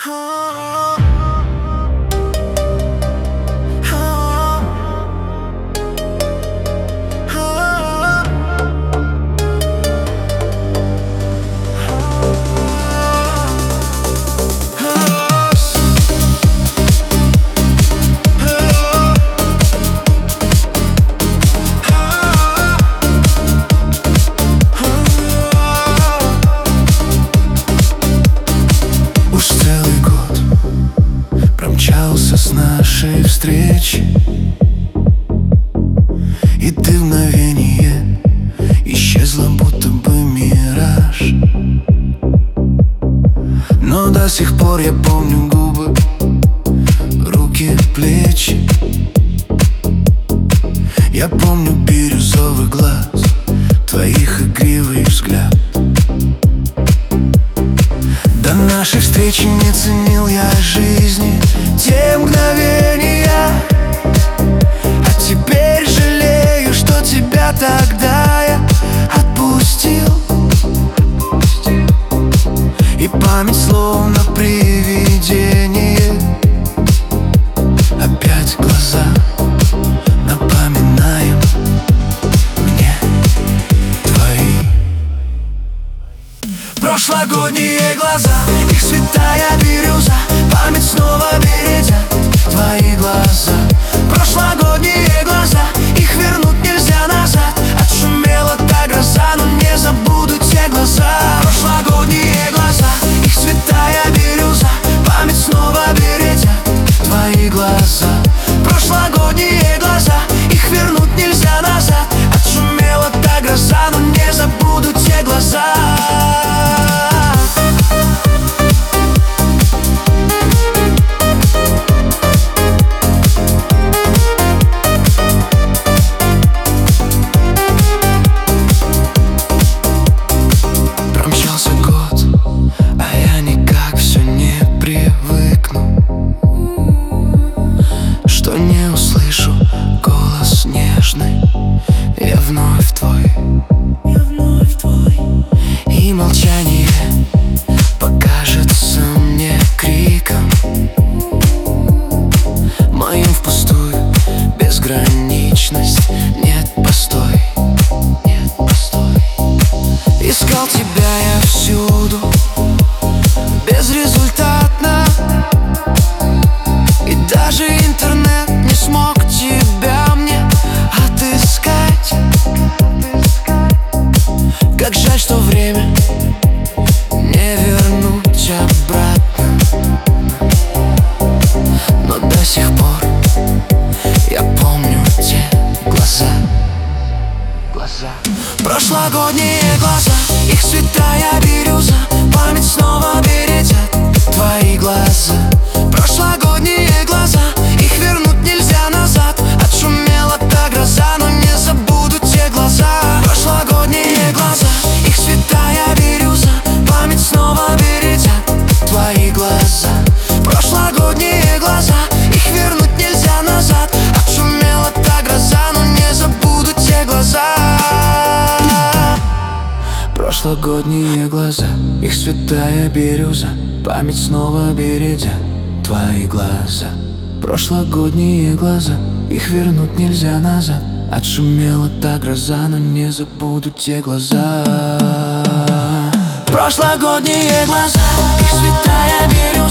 С нашей встречи, и ты в мгновение исчезла, будто бы мираж. Но до сих пор я помню губы, руки, плечи. Я помню бирюзовый глаз, твоих игривый взгляд. До нашей встречи не ценил я жизни те мгновения, а теперь жалею, что тебя тогда я отпустил. И память словно привидение, опять глаза напоминаем мне твои прошлогодние глаза. Их святая бирюза, память снова бередят твои глаза. Прошлогодние глаза, их вернуть нельзя назад. Отшумела та гроза, но не забуду те глаза. Прошлогодние глаза, их святая бирюза, память снова бередят твои глаза. Прошлогодние глаза, их вернуть нельзя назад. Отшумела та гроза, но не забуду те глаза. Не услышу голос нежный, я вновь твой, и молчание покажется мне криком моим впустую. Безграничность, нет, постой, нет, постой. Искал тебя я всюду, безрезультатно, и даже интернет не смог тебя мне отыскать. Как жаль, что время не вернуть обратно, но до сих пор я помню те глаза. Прошлогодние глаза, их святая бирюза, память снова бередят твои глаза. Прошлогодние глаза, их вернуть нельзя назад. Отшумела та гроза, но не забуду те глаза. Прошлогодние глаза, их святая бирюза, память снова бередят твои глаза. Прошлогодние глаза, их вернуть нельзя назад. Отшумела та гроза, но не забуду те глаза. Прошлогодние глаза, их святая бирюза, память снова бередят твои глаза. Прошлогодние глаза, их вернуть нельзя назад. Отшумела та гроза, но не забуду те глаза. Прошлогодние глаза, их святая бирюза,